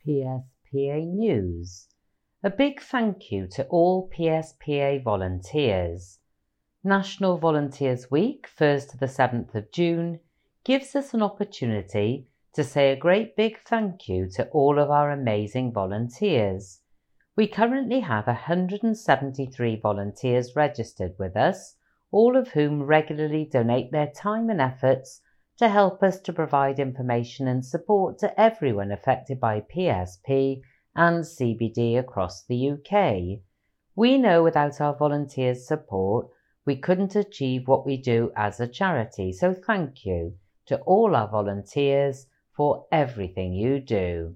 PSPA News. A big thank you to all PSPA volunteers. National Volunteers Week, 1st to the 7th of June, gives us an opportunity to say a great big thank you to all of our amazing volunteers. We currently have 173 volunteers registered with us, all of whom regularly donate their time and efforts to help us to provide information and support to everyone affected by PSP and CBD across the UK. We know without our volunteers' support, we couldn't achieve what we do as a charity, so thank you to all our volunteers for everything you do.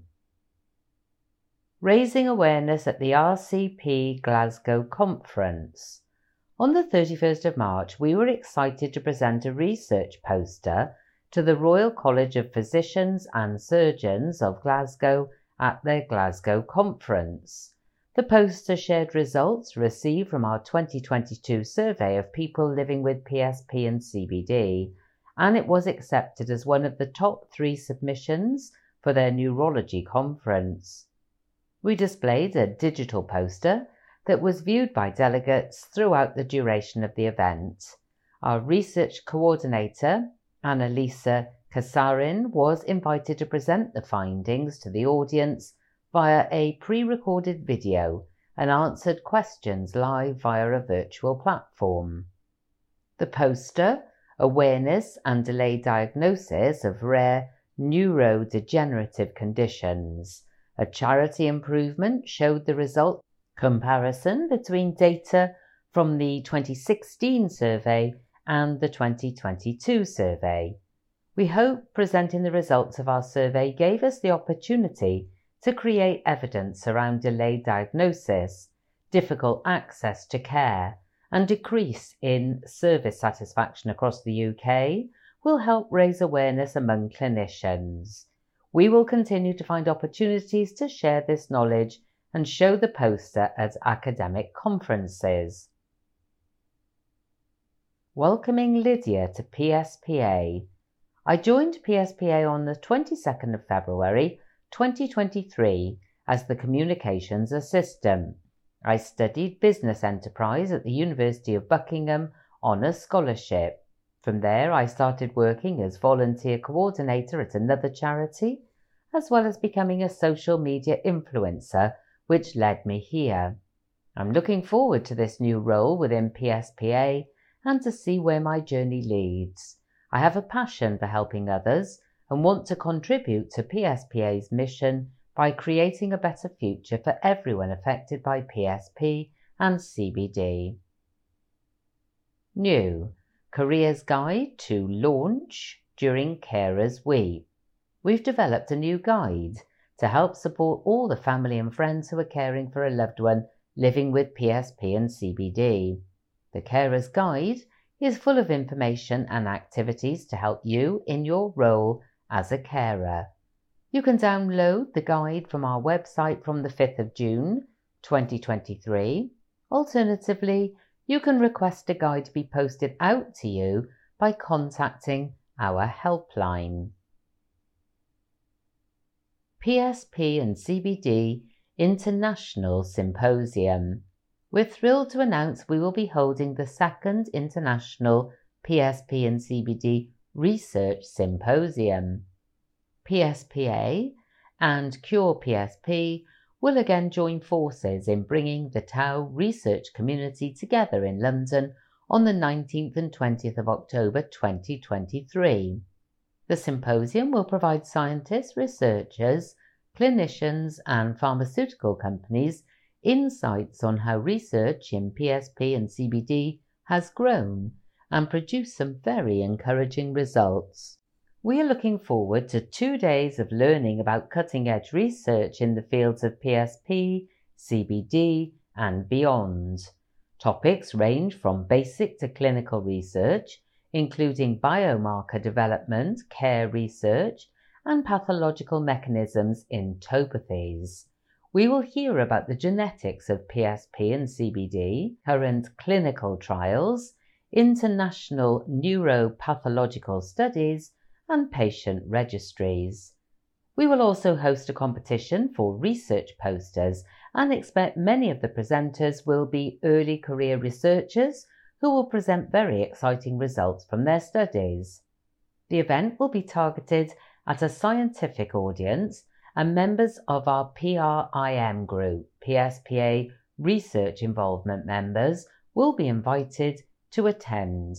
Raising awareness at the RCP Glasgow Conference. On the 31st of March, we were excited to present a research poster to the Royal College of Physicians and Surgeons of Glasgow at their Glasgow conference. The poster shared results received from our 2022 survey of people living with PSP and CBD, and it was accepted as one of the top 3 submissions for their neurology conference. We displayed a digital poster that was viewed by delegates throughout the duration of the event. Our research coordinator, Annalisa Kasarin, was invited to present the findings to the audience via a pre-recorded video and answered questions live via a virtual platform. The poster, Awareness and Delayed Diagnosis of Rare Neurodegenerative Conditions, a charity improvement, showed the result comparison between data from the 2016 survey and the 2022 survey. We hope presenting the results of our survey gave us the opportunity to create evidence around delayed diagnosis, difficult access to care, and decrease in service satisfaction across the UK will help raise awareness among clinicians. We will continue to find opportunities to share this knowledge and show the poster at academic conferences. Welcoming Lydia to PSPA. I joined PSPA on the 22nd of February 2023 as the Communications Assistant. I studied Business Enterprise at the University of Buckingham on a scholarship. From there, I started working as volunteer coordinator at another charity, as well as becoming a social media influencer, which led me here. I'm looking forward to this new role within PSPA and to see where my journey leads. I have a passion for helping others and want to contribute to PSPA's mission by creating a better future for everyone affected by PSP and CBD. New Careers Guide to launch during Carers Week. We've developed a new guide to help support all the family and friends who are caring for a loved one living with PSP and CBD. The Carers Guide is full of information and activities to help you in your role as a carer. You can download the guide from our website from the 5th of June 2023. Alternatively, you can request a guide to be posted out to you by contacting our helpline. PSP and CBD International Symposium. We're thrilled to announce we will be holding the 2nd International PSP and CBD Research Symposium. PSPA and Cure PSP will again join forces in bringing the Tau research community together in London on the 19th and 20th of October 2023. The symposium will provide scientists, researchers, clinicians and pharmaceutical companies insights on how research in PSP and CBD has grown and produced some very encouraging results. We are looking forward to 2 days of learning about cutting-edge research in the fields of PSP, CBD and beyond. Topics range from basic to clinical research, including biomarker development, care research and pathological mechanisms in topathies. We will hear about the genetics of PSP and CBD, current clinical trials, international neuropathological studies, and patient registries. We will also host a competition for research posters and expect many of the presenters will be early career researchers who will present very exciting results from their studies. The event will be targeted at a scientific audience, and members of our PRIM group, PSPA Research Involvement members, will be invited to attend.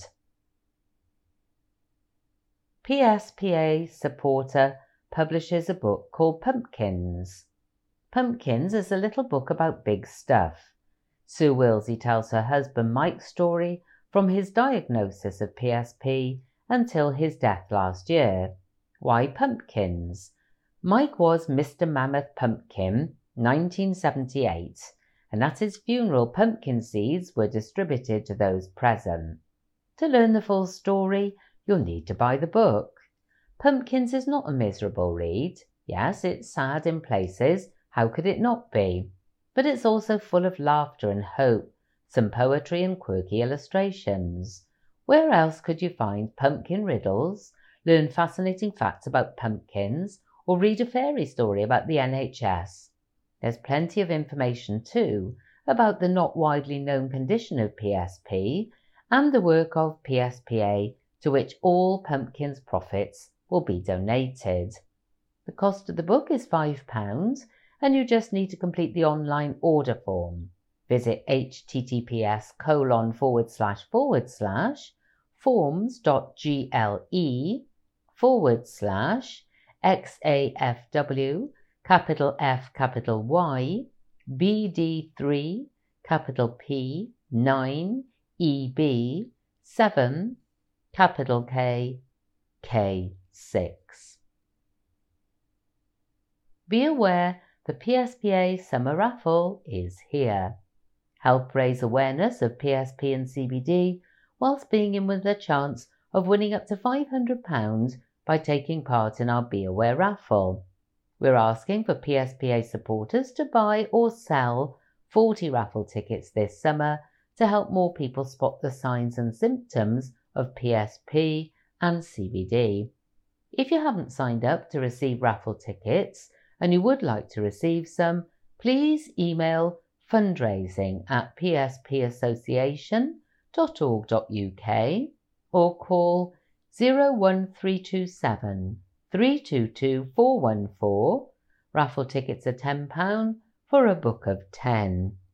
PSPA supporter publishes a book called Pumpkins. Pumpkins is a little book about big stuff. Sue Wilsey tells her husband Mike's story from his diagnosis of PSP until his death last year. Why pumpkins? Mike was Mr. Mammoth Pumpkin, 1978, and at his funeral pumpkin seeds were distributed to those present. To learn the full story, you'll need to buy the book. Pumpkins is not a miserable read. Yes, it's sad in places, how could it not be? But it's also full of laughter and hope, some poetry and quirky illustrations. Where else could you find pumpkin riddles, learn fascinating facts about pumpkins, or read a fairy story about the NHS? There's plenty of information too about the not widely known condition of PSP and the work of PSPA, to which all Pumpkins profits will be donated. The cost of the book is £5, and you just need to complete the online order form. Visit https://forms.gle/XAFW capital F capital Y BD3 capital P 9 EB 7 capital K K6. Be aware the PSPA Summer Raffle is here. Help raise awareness of PSP and CBD whilst being in with a chance of winning up to £500 by taking part in our Be Aware raffle. We're asking for PSPA supporters to buy or sell 40 raffle tickets this summer to help more people spot the signs and symptoms of PSP and CBD. If you haven't signed up to receive raffle tickets and you would like to receive some, please email fundraising@pspassociation.org.uk or call 01327 322 414. Raffle tickets are £10 for a book of 10.